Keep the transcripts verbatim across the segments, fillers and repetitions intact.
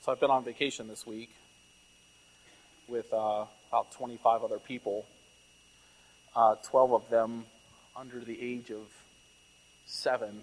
So I've been on vacation this week with uh, about twenty-five other people, uh, twelve of them under the age of seven,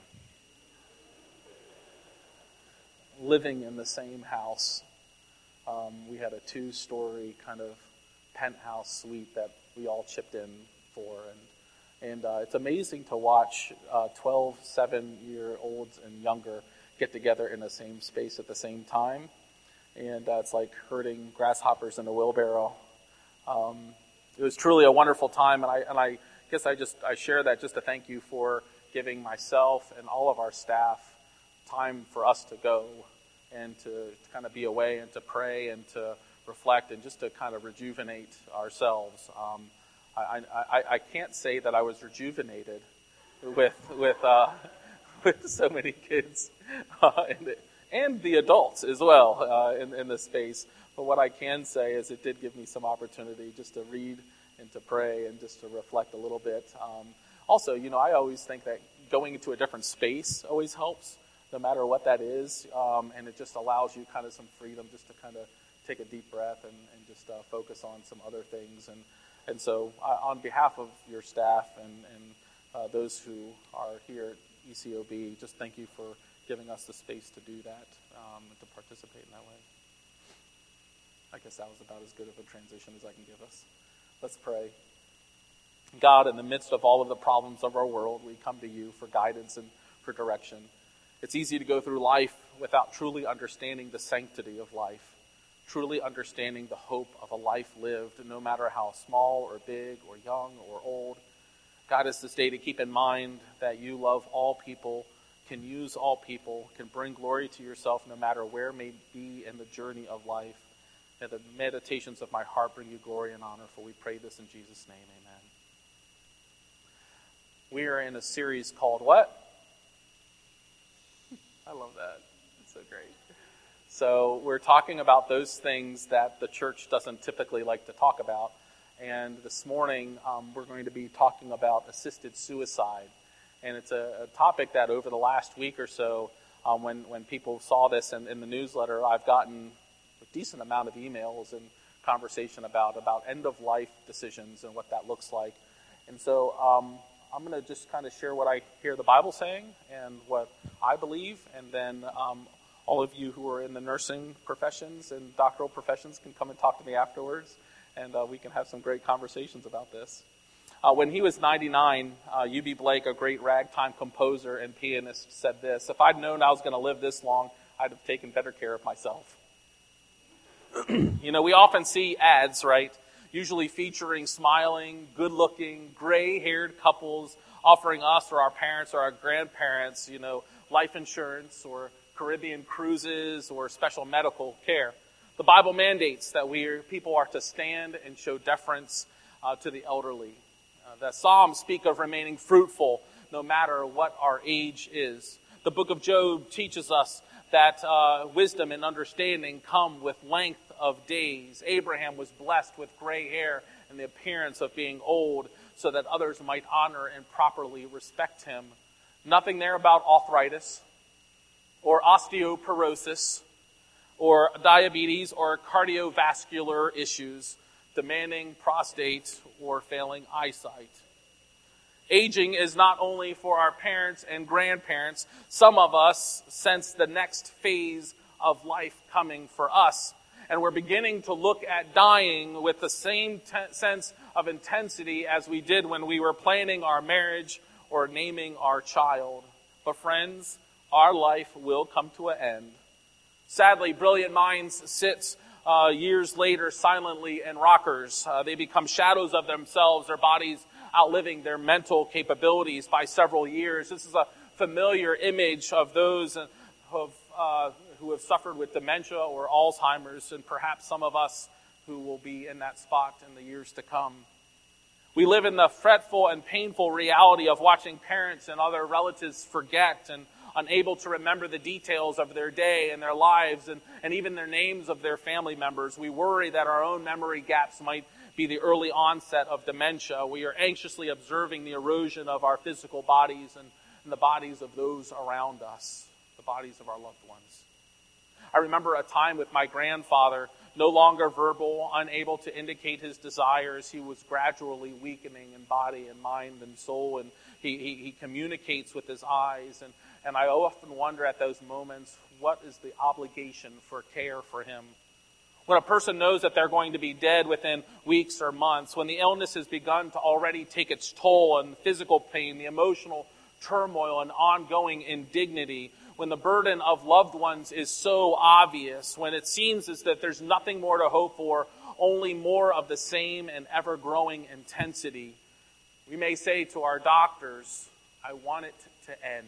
living in the same house. Um, we had a two-story kind of penthouse suite that we all chipped in for, and and uh, it's amazing to watch uh, twelve seven-year-olds and younger get together in the same space at the same time. And uh, it's like herding grasshoppers in a wheelbarrow. Um, it was truly a wonderful time, and I and I guess I just I share that just to thank you for giving myself and all of our staff time for us to go and to, to kind of be away and to pray and to reflect and just to kind of rejuvenate ourselves. Um, I, I I can't say that I was rejuvenated with with uh, with so many kids. Uh, and, and the adults as well uh, in, in this space. But what I can say is it did give me some opportunity just to read and to pray and just to reflect a little bit. Um, also, you know, I always think that going into a different space always helps, no matter what that is. Um, and it just allows you kind of some freedom just to kind of take a deep breath and, and just uh, focus on some other things. And, and so uh, on behalf of your staff and, and uh, those who are here at E C O B, just thank you for giving us the space to do that, um, and to participate in that way. I guess that was about as good of a transition as I can give us. Let's pray. God, in the midst of all of the problems of our world, we come to you for guidance and for direction. It's easy to go through life without truly understanding the sanctity of life, truly understanding the hope of a life lived, no matter how small or big or young or old. Guide us this day to keep in mind that you love all people, can use all people, can bring glory to yourself no matter where it may be in the journey of life. May the meditations of my heart bring you glory and honor, for we pray this in Jesus' name, amen. We are in a series called what? I love that. It's so great. So we're talking about those things that the church doesn't typically like to talk about. And this morning, um, we're going to be talking about assisted suicide. And it's a, a topic that over the last week or so, um, when, when people saw this in, in the newsletter, I've gotten a decent amount of emails and conversation about, about end-of-life decisions and what that looks like. And so um, I'm going to just kind of share what I hear the Bible saying and what I believe. And then um, all of you who are in the nursing professions and doctoral professions can come and talk to me afterwards. And uh, we can have some great conversations about this. Uh, when he was ninety-nine, uh, U B Blake, a great ragtime composer and pianist, said this: "If I'd known I was going to live this long, I'd have taken better care of myself." You know, we often see ads, right? Usually featuring smiling, good-looking, gray-haired couples offering us or our parents or our grandparents, you know, life insurance or Caribbean cruises or special medical care. The Bible mandates that we are, people are to stand and show deference uh, to the elderly. Uh, the Psalms speak of remaining fruitful no matter what our age is. The book of Job teaches us that uh, wisdom and understanding come with length of days. Abraham was blessed with gray hair and the appearance of being old so that others might honor and properly respect him. Nothing there about arthritis or osteoporosis or diabetes or cardiovascular issues, demanding prostate or failing eyesight. Aging is not only for our parents and grandparents. Some of us sense the next phase of life coming for us. And we're beginning to look at dying with the same te- sense of intensity as we did when we were planning our marriage or naming our child. But friends, our life will come to an end. Sadly, brilliant minds sit uh, years later silently in rockers. Uh, they become shadows of themselves, their bodies outliving their mental capabilities by several years. This is a familiar image of those who have, uh, who have suffered with dementia or Alzheimer's, and perhaps some of us who will be in that spot in the years to come. We live in the fretful and painful reality of watching parents and other relatives forget and unable to remember the details of their day and their lives and, and even their names of their family members. We worry that our own memory gaps might be the early onset of dementia. We are anxiously observing the erosion of our physical bodies and, and the bodies of those around us, the bodies of our loved ones. I remember a time with my grandfather, no longer verbal, unable to indicate his desires. He was gradually weakening in body and mind and soul, and he, he, he communicates with his eyes. And, and I often wonder at those moments, what is the obligation for care for him? When a person knows that they're going to be dead within weeks or months, when the illness has begun to already take its toll on physical pain, the emotional turmoil and ongoing indignity, when the burden of loved ones is so obvious, when it seems as that there's nothing more to hope for, only more of the same and ever-growing intensity, we may say to our doctors, I want it to end.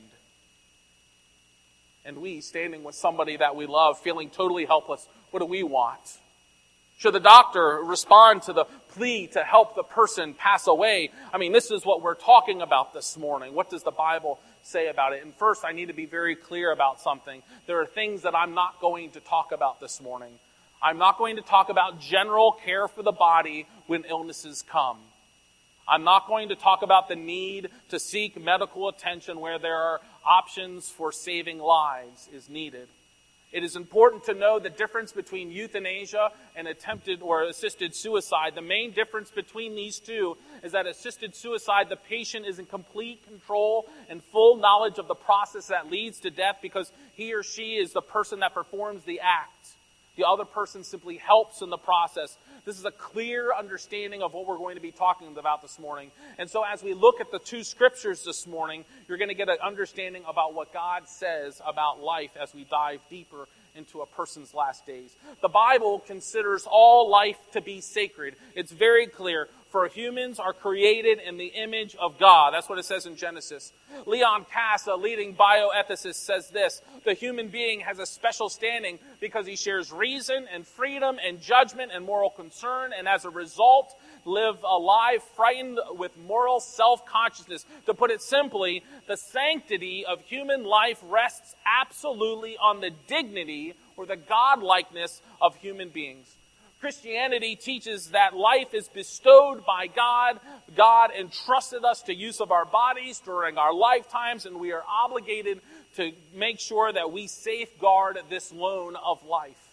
And we, standing with somebody that we love, feeling totally helpless, what do we want? Should the doctor respond to the plea to help the person pass away? I mean, this is what we're talking about this morning. What does the Bible say about it? And first, I need to be very clear about something. There are things that I'm not going to talk about this morning. I'm not going to talk about general care for the body when illnesses come. I'm not going to talk about the need to seek medical attention where there are options for saving lives is needed. It is important to know the difference between euthanasia and attempted or assisted suicide. The main difference between these two is that assisted suicide, the patient is in complete control and full knowledge of the process that leads to death because he or she is the person that performs the act. The other person simply helps in the process. This is a clear understanding of what we're going to be talking about this morning. And so as we look at the two scriptures this morning, you're going to get an understanding about what God says about life as we dive deeper into a person's last days. The Bible considers all life to be sacred. It's very clear. For humans are created in the image of God. That's what it says in Genesis. Leon Kass, a leading bioethicist, says this: the human being has a special standing because he shares reason and freedom and judgment and moral concern, and as a result, live a life frightened with moral self-consciousness. To put it simply, the sanctity of human life rests absolutely on the dignity or the godlikeness of human beings. Christianity teaches that life is bestowed by God. God entrusted us to use of our bodies during our lifetimes, and we are obligated to make sure that we safeguard this loan of life.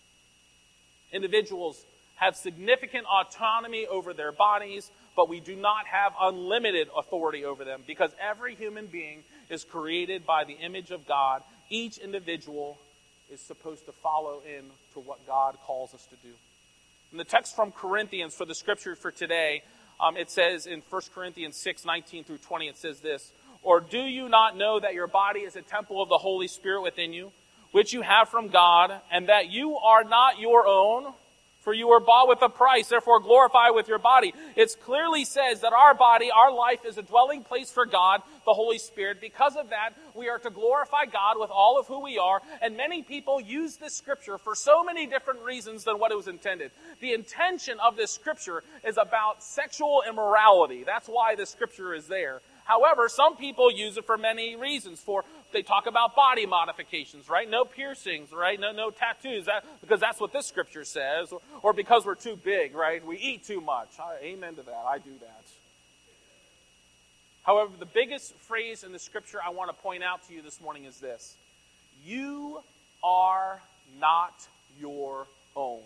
Individuals have significant autonomy over their bodies, but we do not have unlimited authority over them because every human being is created by the image of God. Each individual is supposed to follow in to what God calls us to do. In the text from Corinthians for the scripture for today, um, it says in First Corinthians six, nineteen through twenty, it says this: or do you not know that your body is a temple of the Holy Spirit within you, which you have from God, and that you are not your own? For you were bought with a price, therefore glorify with your body. It clearly says that our body, our life, is a dwelling place for God, the Holy Spirit. Because of that, we are to glorify God with all of who we are. And many people use this scripture for so many different reasons than what it was intended. The intention of this scripture is about sexual immorality. That's why this scripture is there. However, some people use it for many reasons. For they talk about body modifications, right? No piercings, right? No, no tattoos, that, because that's what this scripture says. Or, or because we're too big, right? We eat too much. I, amen to that. I do that. However, the biggest phrase in the scripture I want to point out to you this morning is this: you are not your own.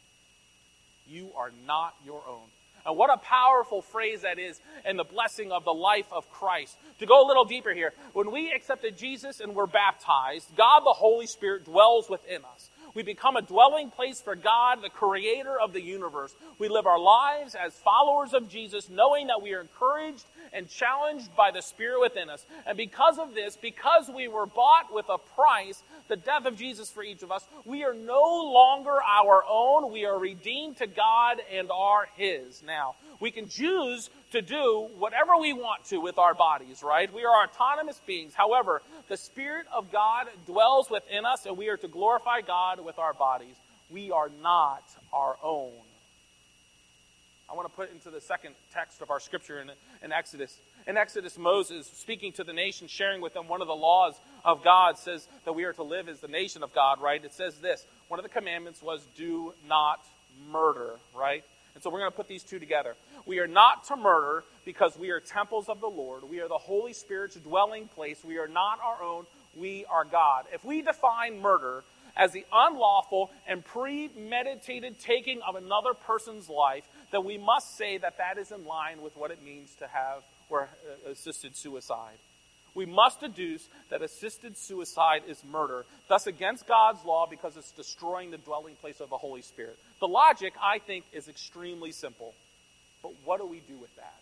You are not your own. And what a powerful phrase that is in the blessing of the life of Christ. To go a little deeper here, when we accepted Jesus and were baptized, God the Holy Spirit dwells within us. We become a dwelling place for God, the creator of the universe. We live our lives as followers of Jesus, knowing that we are encouraged and challenged by the Spirit within us. And because of this, because we were bought with a price, the death of Jesus for each of us, we are no longer our own. We are redeemed to God and are His. Now, we can choose to do whatever we want to with our bodies, right? We are autonomous beings. However, the Spirit of God dwells within us, and we are to glorify God with our bodies. We are not our own. I want to put into the second text of our scripture in, in Exodus. In Exodus, Moses, speaking to the nation, sharing with them one of the laws of God, says that we are to live as the nation of God, right? It says this: one of the commandments was do not murder, right? And so we're going to put these two together. We are not to murder because we are temples of the Lord. We are the Holy Spirit's dwelling place. We are not our own. We are God. If we define murder as the unlawful and premeditated taking of another person's life, then we must say that that is in line with what it means to have or uh, assisted suicide. We must deduce that assisted suicide is murder, thus against God's law because it's destroying the dwelling place of the Holy Spirit. The logic, I think, is extremely simple. But what do we do with that?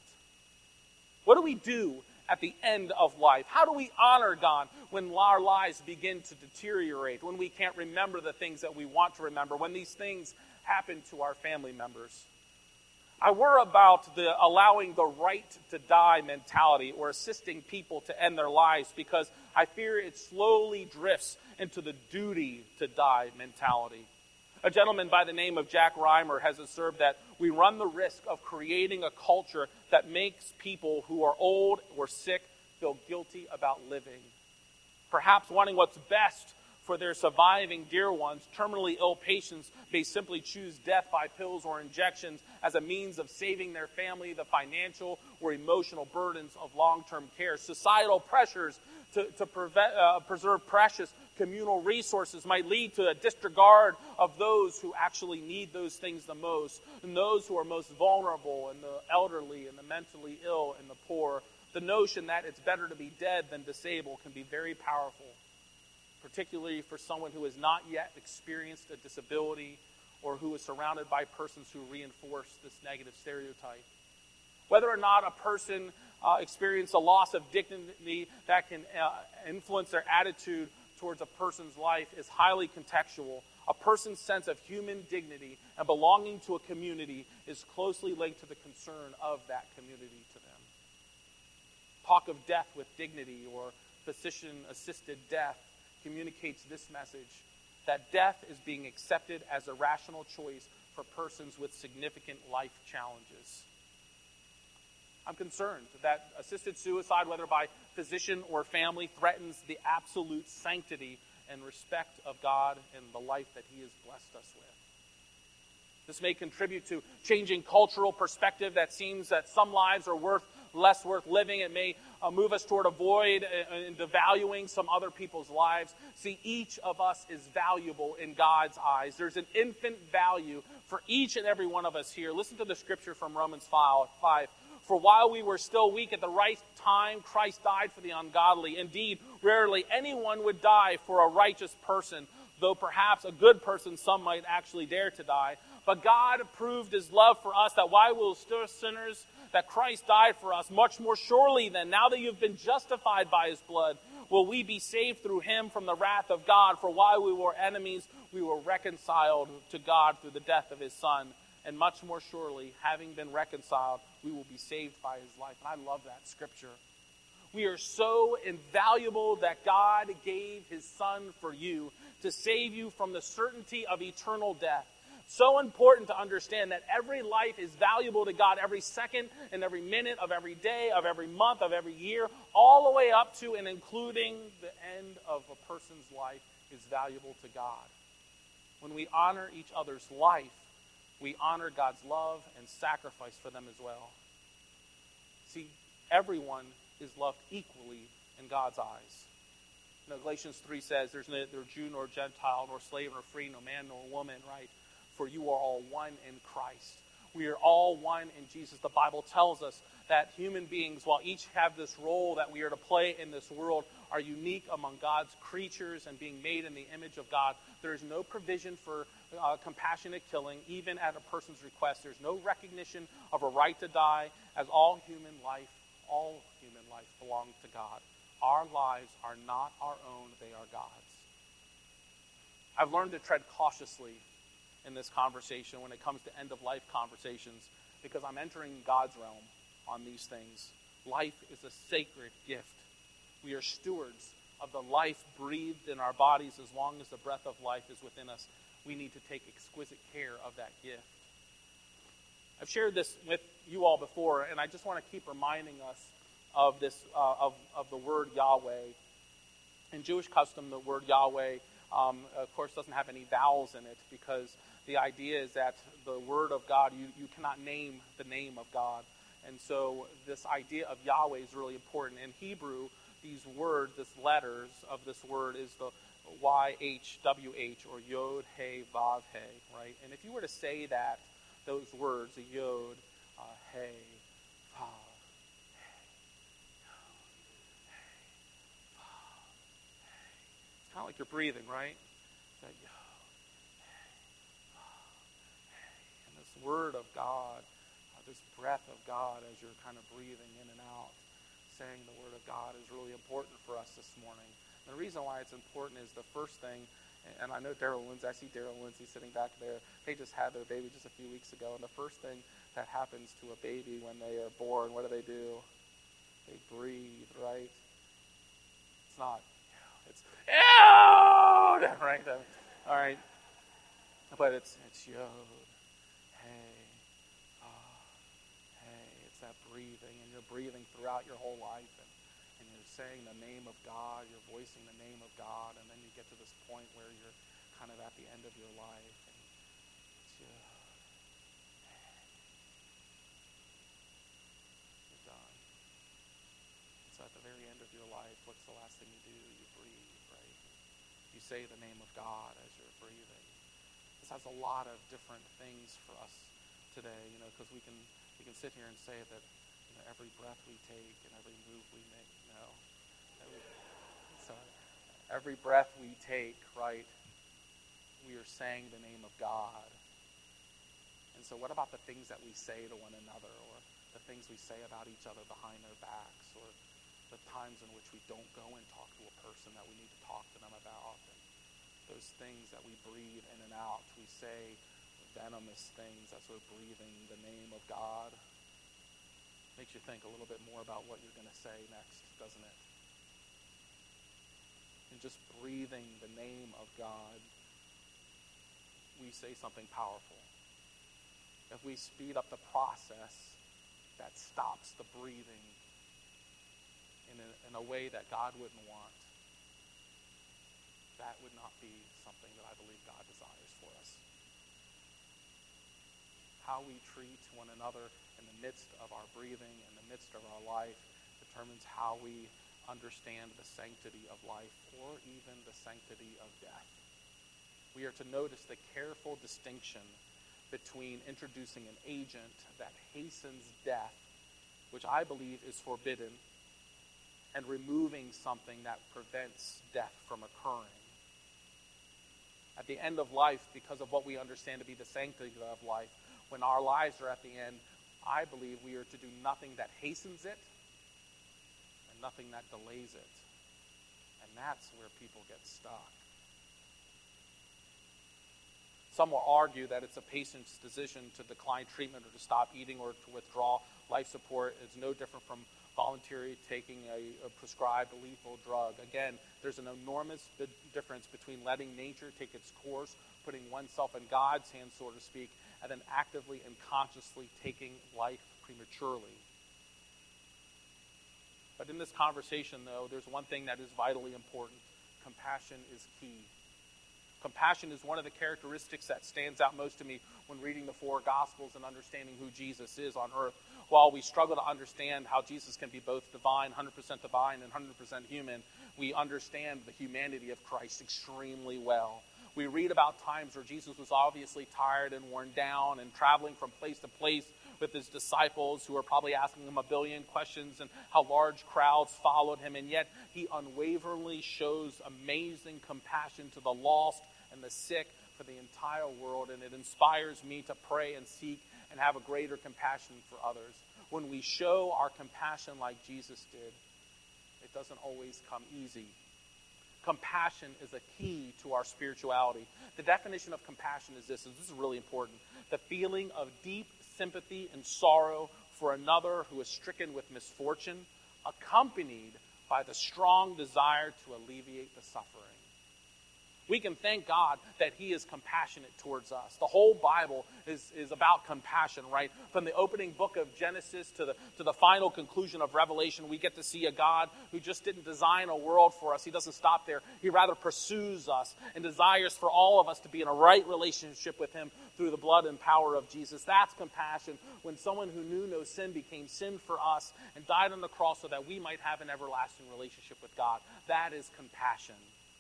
What do we do at the end of life? How do we honor God when our lives begin to deteriorate, when we can't remember the things that we want to remember, when these things happen to our family members? I worry about the allowing the right to die mentality or assisting people to end their lives because I fear it slowly drifts into the duty to die mentality. A gentleman by the name of Jack Reimer has observed that we run the risk of creating a culture that makes people who are old or sick feel guilty about living. Perhaps wanting what's best for their surviving dear ones, terminally ill patients may simply choose death by pills or injections as a means of saving their family the financial or emotional burdens of long-term care. Societal pressures to, to prevent, uh, preserve precious communal resources might lead to a disregard of those who actually need those things the most, and those who are most vulnerable, and the elderly, and the mentally ill, and the poor. The notion that it's better to be dead than disabled can be very powerful, particularly for someone who has not yet experienced a disability or who is surrounded by persons who reinforce this negative stereotype. Whether or not a person uh, experiences a loss of dignity that can uh, influence their attitude towards a person's life is highly contextual. A person's sense of human dignity and belonging to a community is closely linked to the concern of that community to them. Talk of death with dignity or physician-assisted death communicates this message, that death is being accepted as a rational choice for persons with significant life challenges. I'm concerned that assisted suicide, whether by physician or family, threatens the absolute sanctity and respect of God and the life that He has blessed us with. This may contribute to changing cultural perspective that seems that some lives are worth less worth living. It may uh, move us toward avoid and devaluing some other people's lives. See, each of us is valuable in God's eyes. There's an infinite value for each and every one of us here. Listen to the scripture from Romans five. For while we were still weak at the right time, Christ died for the ungodly. Indeed, rarely anyone would die for a righteous person, though perhaps a good person some might actually dare to die. But God proved His love for us, that while we were still sinners, that Christ died for us. Much more surely then, now that you've been justified by His blood, will we be saved through Him from the wrath of God. For while we were enemies, we were reconciled to God through the death of His Son. And much more surely, having been reconciled, we will be saved by His life. And I love that scripture. We are so invaluable that God gave His Son for you to save you from the certainty of eternal death. So important to understand that every life is valuable to God, every second and every minute of every day, of every month, of every year, all the way up to and including the end of a person's life is valuable to God. When we honor each other's life, we honor God's love and sacrifice for them as well. See, everyone is loved equally in God's eyes. You know, Galatians three says, there's neither Jew nor Gentile, nor slave nor free, no man nor woman, right? For you are all one in Christ. We are all one in Jesus. The Bible tells us that human beings, while each have this role that we are to play in this world, are unique among God's creatures and being made in the image of God. There is no provision for uh, compassionate killing, even at a person's request. There's no recognition of a right to die, as all human life, all human life belongs to God. Our lives are not our own, they are God's. I've learned to tread cautiously in this conversation when it comes to end-of-life conversations, because I'm entering God's realm on these things. Life is a sacred gift. We are stewards of the life breathed in our bodies. As long as the breath of life is within us, we need to take exquisite care of that gift. I've shared this with you all before, and I just want to keep reminding us of this, uh, of, of the word Yahweh. In Jewish custom, the word Yahweh, um, of course, doesn't have any vowels in it, because the idea is that the word of God, you, you cannot name the name of God. And so this idea of Yahweh is really important. In Hebrew, these words, this letters of this word is the Y H W H, or Yod, He, Vav, He, right? And if you were to say that, those words, a Yod, uh, He, Vav, it's kind of like you're breathing, right? It's that Yod, He, Vav, He. And this word of God, uh, this breath of God as you're kind of breathing in and out, saying the word of God is really important for us this morning. And the reason why it's important is the first thing, and I know Daryl Lindsay, I see Daryl Lindsay sitting back there. They just had their baby just a few weeks ago, and the first thing that happens to a baby when they are born, what do they do? They breathe, right? It's not, it's, Yod, right? All right. But it's, it's Yod, Hey, Ah, Hey. It's that breathing, and you're breathing throughout your whole life, and and you're saying the name of God, you're voicing the name of God, and then you get to this point where you're kind of at the end of your life, and it's you, you're done. And so at the very end of your life, what's the last thing you do? You breathe, right? You say the name of God as you're breathing. This has a lot of different things for us today, you know, because we can we can sit here and say that, you know, every breath we take and every move we make, no. So every breath we take, right, we are saying the name of God. And so what about the things that we say to one another, or the things we say about each other behind their backs, or the times in which we don't go and talk to a person that we need to talk to them about, and those things that we breathe in and out, we say venomous things as we're breathing the name of God. Makes you think a little bit more about what you're going to say next, doesn't it? And just breathing the name of God, we say something powerful. If we speed up the process that stops the breathing in a, in a way that God wouldn't want, that would not be something that I believe God desires for us. How we treat one another in the midst of our breathing, in the midst of our life, determines how we understand the sanctity of life, or even the sanctity of death. We are to notice the careful distinction between introducing an agent that hastens death, which I believe is forbidden, and removing something that prevents death from occurring. At the end of life, because of what we understand to be the sanctity of life, when our lives are at the end, I believe we are to do nothing that hastens it and nothing that delays it. And that's where people get stuck. Some will argue that it's a patient's decision to decline treatment or to stop eating or to withdraw life support. It's no different from voluntarily taking a, a prescribed lethal drug. Again, there's an enormous difference between letting nature take its course, putting oneself in God's hands, so to speak, and then actively and consciously taking life prematurely. But in this conversation, though, there's one thing that is vitally important. Compassion is key. Compassion is one of the characteristics that stands out most to me when reading the four Gospels and understanding who Jesus is on earth. While we struggle to understand how Jesus can be both divine, one hundred percent divine, and one hundred percent human, we understand the humanity of Christ extremely well. We read about times where Jesus was obviously tired and worn down and traveling from place to place with his disciples who were probably asking him a billion questions, and how large crowds followed him. And yet he unwaveringly shows amazing compassion to the lost and the sick for the entire world. And it inspires me to pray and seek and have a greater compassion for others. When we show our compassion like Jesus did, it doesn't always come easy. Compassion is a key to our spirituality. The definition of compassion is this, and this is really important: the feeling of deep sympathy and sorrow for another who is stricken with misfortune, accompanied by the strong desire to alleviate the suffering. We can thank God that he is compassionate towards us. The whole Bible is, is about compassion, right? From the opening book of Genesis to the, to the final conclusion of Revelation, we get to see a God who just didn't design a world for us. He doesn't stop there. He rather pursues us and desires for all of us to be in a right relationship with him through the blood and power of Jesus. That's compassion, when someone who knew no sin became sin for us and died on the cross so that we might have an everlasting relationship with God. That is compassion.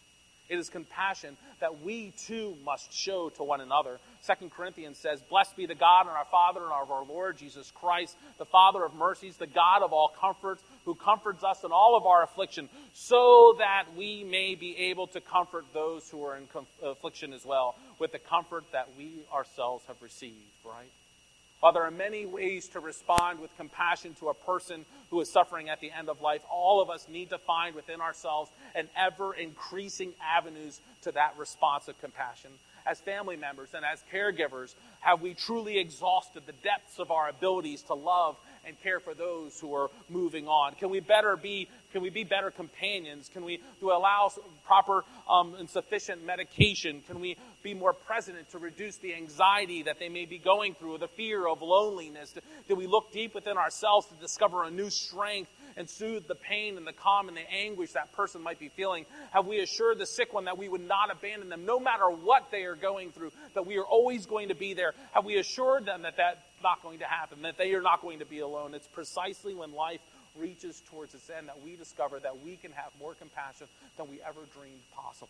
It is compassion that we too must show to one another. Second Corinthians says, "Blessed be the God and our Father and of our Lord Jesus Christ, the Father of mercies, the God of all comfort, who comforts us in all of our affliction, so that we may be able to comfort those who are in com- affliction as well, with the comfort that we ourselves have received," right? While there are many ways to respond with compassion to a person who is suffering at the end of life, all of us need to find within ourselves an ever-increasing avenues to that response of compassion. As family members and as caregivers, have we truly exhausted the depths of our abilities to love and care for those who are moving on? Can we better be, can we be better companions? Can we do allow proper um, and sufficient medication? Can we be more present to reduce the anxiety that they may be going through, or the fear of loneliness? Do we look deep within ourselves to discover a new strength and soothe the pain and the calm and the anguish that person might be feeling? Have we assured the sick one that we would not abandon them no matter what they are going through, that we are always going to be there? Have we assured them that that's not going to happen, that they are not going to be alone? It's precisely when life reaches towards its end that we discover that we can have more compassion than we ever dreamed possible.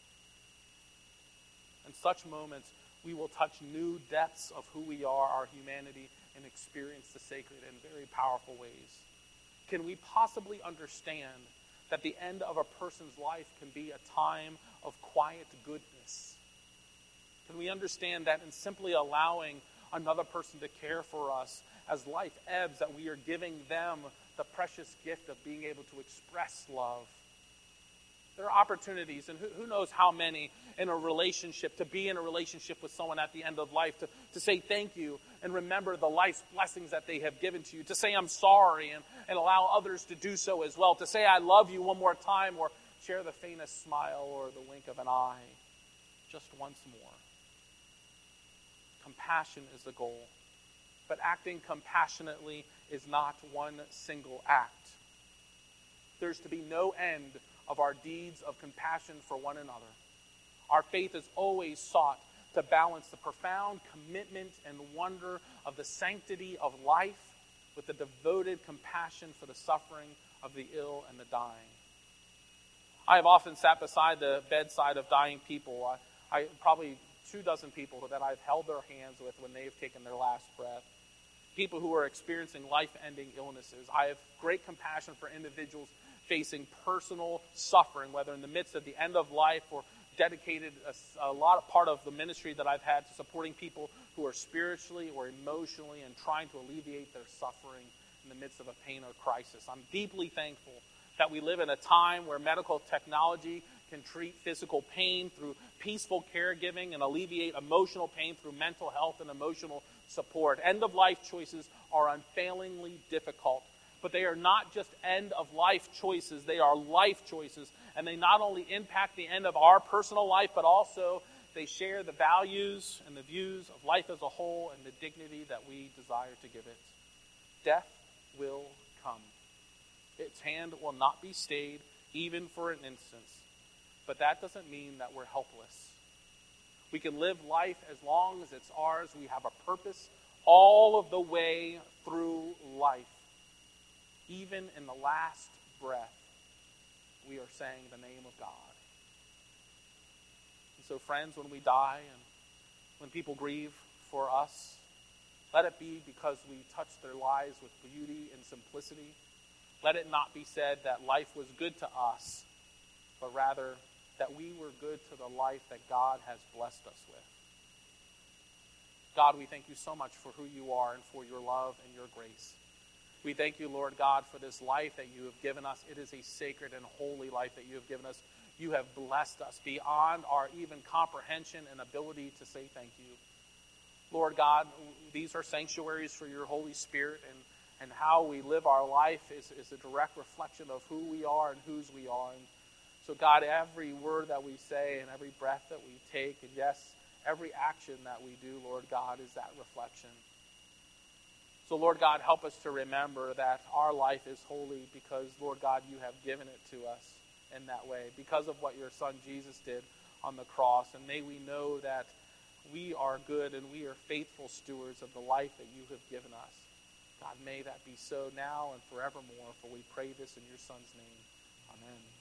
In such moments, we will touch new depths of who we are, our humanity, and experience the sacred in very powerful ways. Can we possibly understand that the end of a person's life can be a time of quiet goodness? Can we understand that in simply allowing another person to care for us as life ebbs, that we are giving them the precious gift of being able to express love? There are opportunities, and who, who knows how many, in a relationship, to be in a relationship with someone at the end of life, to, to say thank you and remember the life's blessings that they have given to you, to say I'm sorry and, and allow others to do so as well, to say I love you one more time, or share the faintest smile or the wink of an eye just once more. Compassion is the goal, but acting compassionately is not one single act. There's to be no end of our deeds of compassion for one another. Our faith has always sought to balance the profound commitment and wonder of the sanctity of life with the devoted compassion for the suffering of the ill and the dying. I have often sat beside the bedside of dying people. I, I probably two dozen people that I've held their hands with when they've taken their last breath. People who are experiencing life-ending illnesses. I have great compassion for individuals facing personal suffering, whether in the midst of the end of life or dedicated a, a lot of part of the ministry that I've had to supporting people who are spiritually or emotionally and trying to alleviate their suffering in the midst of a pain or crisis. I'm deeply thankful that we live in a time where medical technology can treat physical pain through peaceful caregiving and alleviate emotional pain through mental health and emotional support. End-of-life choices are unfailingly difficult, but they are not just end-of-life choices. They are life choices, and they not only impact the end of our personal life, but also they share the values and the views of life as a whole and the dignity that we desire to give it. Death will come. Its hand will not be stayed, even for an instant. But that doesn't mean that we're helpless. We can live life as long as it's ours. We have a purpose all of the way through life. Even in the last breath, we are saying the name of God. And so, friends, when we die and when people grieve for us, let it be because we touched their lives with beauty and simplicity. Let it not be said that life was good to us, but rather that we were good to the life that God has blessed us with. God, we thank you so much for who you are and for your love and your grace. We thank you, Lord God, for this life that you have given us. It is a sacred and holy life that you have given us. You have blessed us beyond our even comprehension and ability to say thank you. Lord God, these are sanctuaries for your Holy Spirit, and, and how we live our life is, is a direct reflection of who we are and whose we are. And so, God, every word that we say and every breath that we take, and yes, every action that we do, Lord God, is that reflection. So, Lord God, help us to remember that our life is holy because, Lord God, you have given it to us in that way, because of what your Son Jesus did on the cross. And may we know that we are good and we are faithful stewards of the life that you have given us. God, may that be so now and forevermore, for we pray this in your Son's name. Amen.